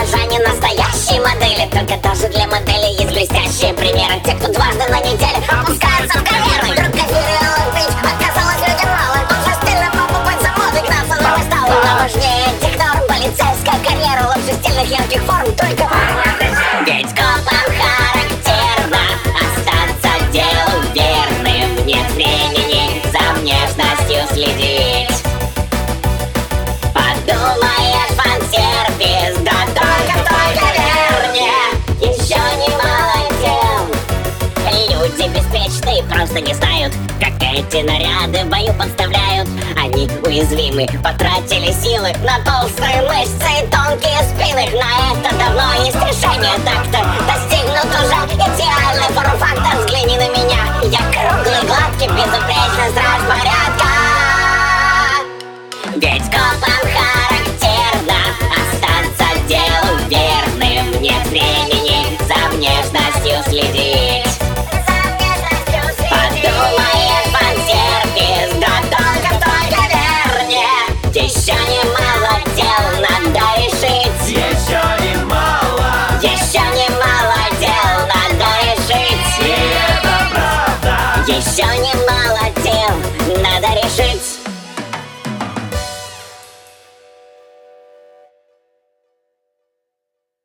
горожане настоящие модели. Только тоже для модели есть блестящие примеры. Те, кто дважды на неделю опускаются в карьеру. Вдруг кофировала пить, отказалась людям мало. Он же стильно покупать за модой, гнаться на выставу. Но важнее тех норм, полицейская карьера. Лучше стильных ярких форм, только ведь копам характерно остаться делу верным. Нет времени за внешностью следить. Подумаешь, фан-сервис, да только вернее. Еще немало дел. Люди беспечные просто не знают, как эти наряды в бою подставляют. Они уязвимы, потратили силы на толстые мышцы и тонкие спины. На это давно есть решение, так-то достигнут уже идеальный форм-фактор. Взгляни на меня, я круглый, гладкий, безупречный страж порядка. Ведь копам характерно остаться делу верным. Нет времени за внешностью следить. Подумаешь, фан-сервис, да только вернее. Еще немало дел надо решить. Еще немало дел надо решить. И это правда. Еще